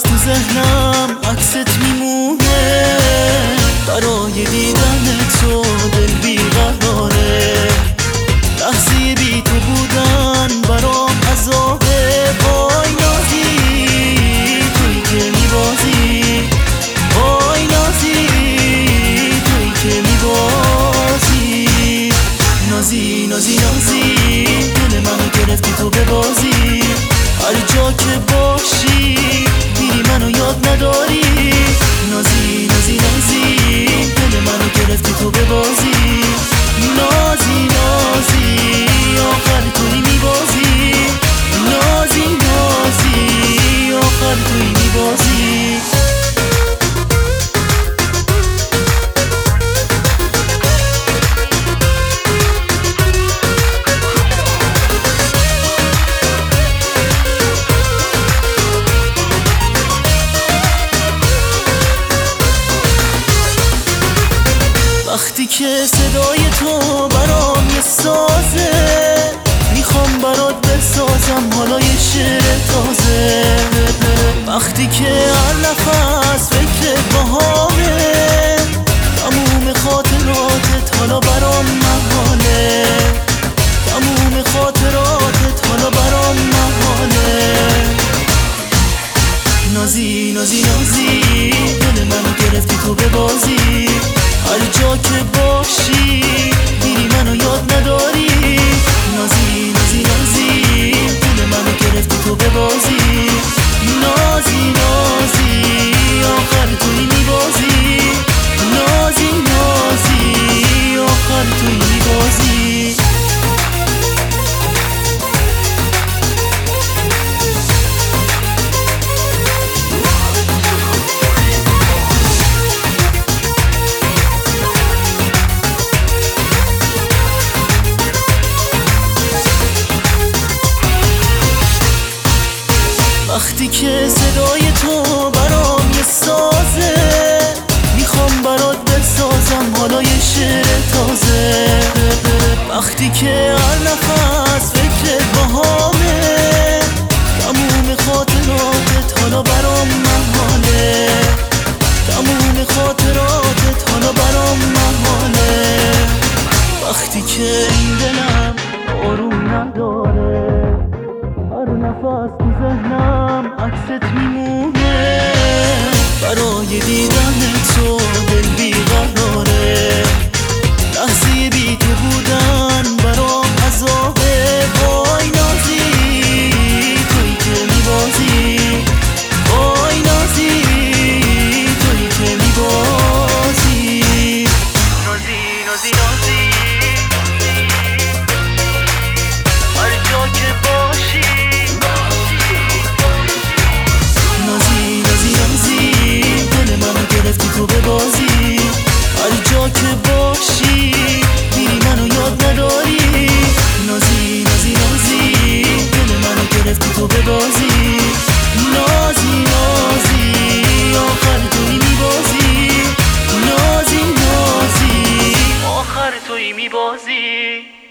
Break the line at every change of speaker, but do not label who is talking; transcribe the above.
تو ذهنم عکست میمونه، برای دیدن تو دل بیقراره. لحظه بی تو بودن برام عذابه. وای نازی توی که میبازی، وای نازی توی که میبازی. نازی نازی نازی دل منو گرفتی تو ببازی. هر جا که باشی میری منو یاد نداری. نازی نازی نازی دل منو گرفتی تو ببازی. نازی نازی آخر توی میبازی. نازی نازی آخر توی میبازی. وقتی که صدای تو برام یه سازه، میخوام برات بسازم حالا یه شعر تازه. وقتی که هر نفس فکر بهاره، تموم خاطراتت حالا برام محاله. تموم خاطراتت حالا برام محاله. نازی نازی نازی دل منو گرفتی تو ببازی. هر جا که باشی میری منو یاد نداری. نازی نازی نازی دل منو گرفتی تو ببازی. نازی نازی آخر توی میبازی. نازی نازی آخر توی میبازی. وقتی که صدای تو برام یه سازه، میخوام برات بسازم حالا یه شعر تازه. وقتی که هر نفس فکر بهاره، تموم خاطراتت حالا برام محاله. تموم خاطراتت حالا برام محاله. وقتی که این دلم آروم نداره، هر نفس تو ذهنم عکست میمونه، برای دیدن تو دل بیقراره. لحظه بی تو بودن برام عذابه. وای نازی توی که میبازی. وای نازی توی که میبازی. نازی نازی نازی هر جا که باشی. نازی نازی نازی دل منو گرفتی تو ببازی. هر جا که باشی میری منو یاد نداری. نازی نازی نازی دل منو گرفتی تو ببازی. نازی نازی آخر توی میبازی. نازی نازی آخر توی میبازی.